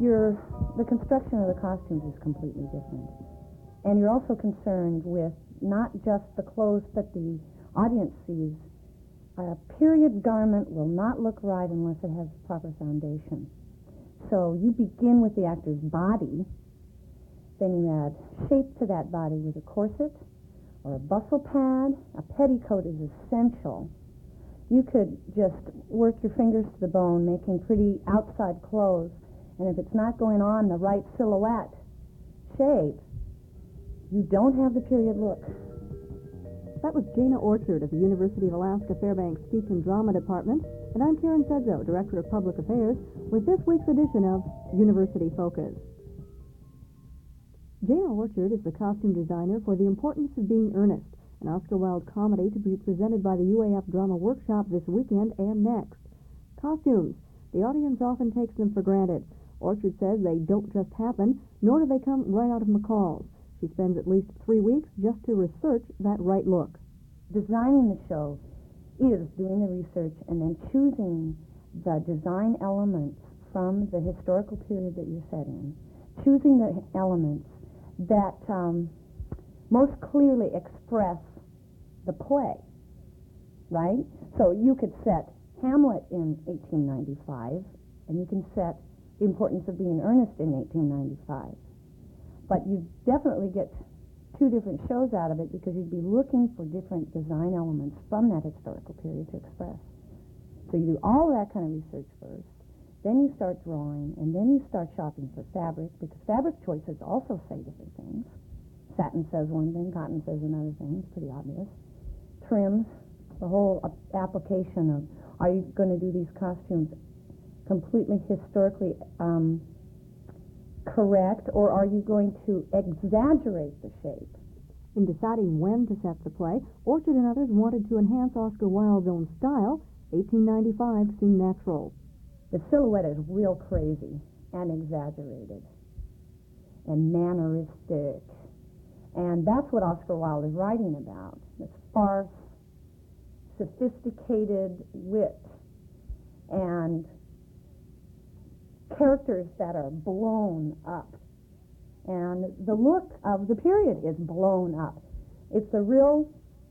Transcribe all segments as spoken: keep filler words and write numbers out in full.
your the construction of the costumes is completely different. And you're also concerned with not just the clothes that the audience sees. A period garment will not look right unless it has proper foundation. So you begin with the actor's body, then you add shape to that body with a corset or a bustle pad. A petticoat is essential. You could just work your fingers to the bone making pretty outside clothes, and if it's not going on the right silhouette shape, you don't have the period look. That was Jana Orchard of the University of Alaska Fairbanks Speech and Drama Department, and I'm Karen Sedzo, Director of Public Affairs, with this week's edition of University Focus. Jana Orchard is the costume designer for The Importance of Being Earnest, an Oscar Wilde comedy to be presented by the U A F Drama Workshop this weekend and next. Costumes. The audience often takes them for granted. Orchard says they don't just happen, nor do they come right out of McCall's. She spends at least three weeks just to research that right look. Designing the show is doing the research and then choosing the design elements from the historical period that you're set in, choosing the elements that um, most clearly express the play, right? So you could set Hamlet in eighteen ninety-five, and you can set The Importance of Being Earnest in eighteen ninety-five. But you definitely get two different shows out of it because you'd be looking for different design elements from that historical period to express. So you do all of that kind of research first, then you start drawing, and then you start shopping for fabric, because fabric choices also say different things. Satin says one thing, cotton says another thing. It's pretty obvious. Trims, the whole application of, are you going to do these costumes completely historically um, correct, or are you going to exaggerate the shape? In deciding when to set the play, Orchard and others wanted to enhance Oscar Wilde's own style. eighteen ninety-five seemed natural. The silhouette is real crazy and exaggerated and manneristic, and that's what Oscar Wilde is writing about, this farce, sophisticated wit, and characters that are blown up. And the look of the period is blown up. It's a real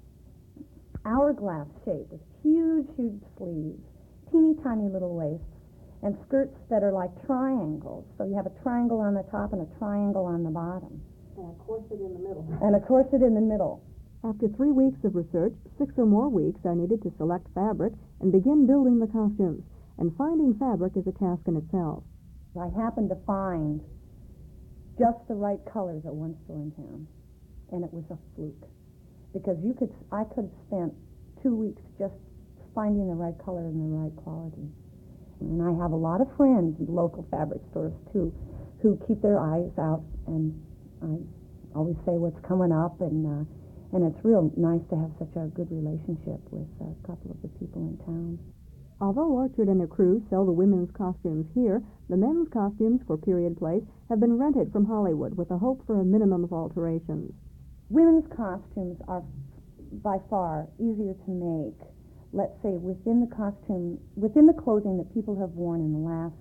hourglass shape with huge, huge sleeves, teeny tiny little waists, and skirts that are like triangles. So you have a triangle on the top and a triangle on the bottom. And a corset in the middle. And a corset in the middle. After three weeks of research, six or more weeks are needed to select fabric and begin building the costumes. And finding fabric is a task in itself. I happened to find just the right colors at one store in town, and it was a fluke, because you could I could have spent two weeks just finding the right color and the right quality. And I have a lot of friends in local fabric stores too, who keep their eyes out, and I always say what's coming up, and uh, and it's real nice to have such a good relationship with a couple of the people in town. Although Orchard and her crew sell the women's costumes here, the men's costumes for period plays have been rented from Hollywood with a hope for a minimum of alterations. Women's costumes are by far easier to make, let's say, within the costume, within the clothing that people have worn in the last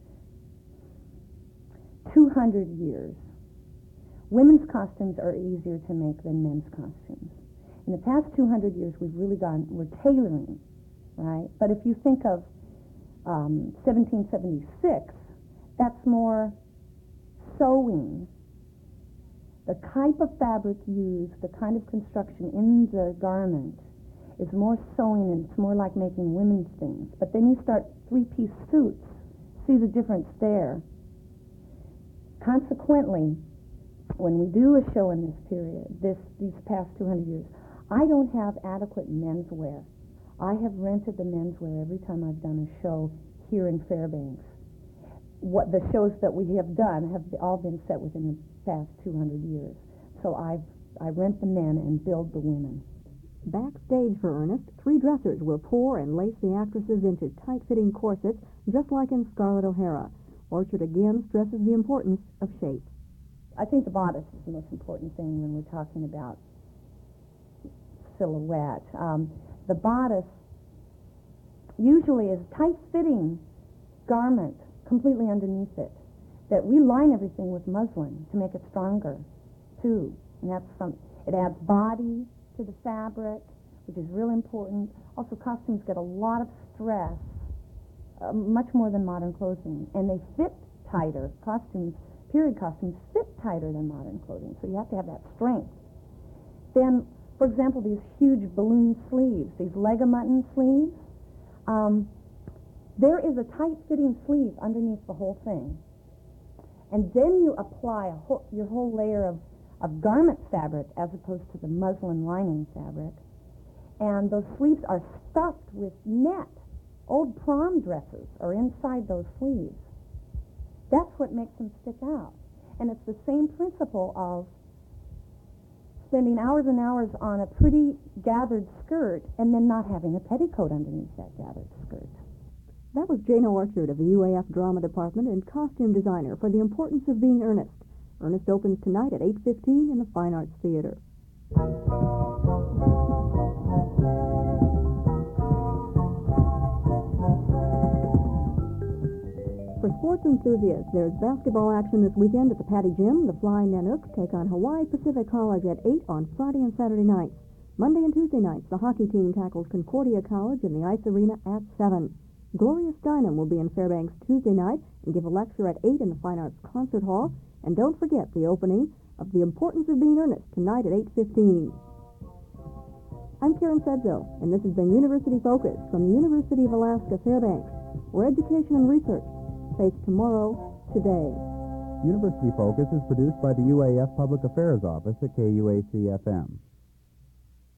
two hundred years. Women's costumes are easier to make than men's costumes. In the past two hundred years, we've really gone, we're tailoring, right? But if you think of um, seventeen seventy-six, that's more sewing. The type of fabric used, the kind of construction in the garment is more sewing, and it's more like making women's things. But then you start three-piece suits, see the difference there. Consequently, when we do a show in this period, this these past two hundred years, I don't have adequate menswear. I have rented the menswear every time I've done a show here in Fairbanks. What the shows that we have done have all been set within the past two hundred years. So I I rent the men and build the women. Backstage for Ernest, three dressers will pour and lace the actresses into tight-fitting corsets, just like in Scarlett O'Hara. Orchard again stresses the importance of shape. I think the bodice is the most important thing when we're talking about silhouette. Um, the bodice usually is a tight-fitting garment completely underneath it. that we line everything with muslin to make it stronger, too. And that's some, it adds body to the fabric, which is real important. Also, costumes get a lot of stress, uh, much more than modern clothing, and they fit tighter. Costumes, period costumes, fit tighter than modern clothing, so you have to have that strength. Then, for example, these huge balloon sleeves, these legamutton sleeves, um, there is a tight-fitting sleeve underneath the whole thing. And then you apply a whole, your whole layer of, of garment fabric as opposed to the muslin lining fabric. And those sleeves are stuffed with net. Old prom dresses are inside those sleeves. That's what makes them stick out. And it's the same principle of spending hours and hours on a pretty gathered skirt and then not having a petticoat underneath that gathered skirt. That was Jana Orchard of the U A F Drama Department and costume designer for The Importance of Being Earnest. Earnest opens tonight at eight fifteen in the Fine Arts Theater. For sports enthusiasts, there's basketball action this weekend at the Patty Gym. The Flying Nanooks take on Hawaii Pacific College at eight on Friday and Saturday nights. Monday and Tuesday nights, the hockey team tackles Concordia College in the Ice Arena at seven. Gloria Steinem will be in Fairbanks Tuesday night and give a lecture at eight in the Fine Arts Concert Hall. And don't forget the opening of The Importance of Being Earnest tonight at eight fifteen. I'm Karen Sedzo, and this has been University Focus from the University of Alaska Fairbanks, where education and research face tomorrow today. University Focus is produced by the U A F Public Affairs Office at K U A C F M.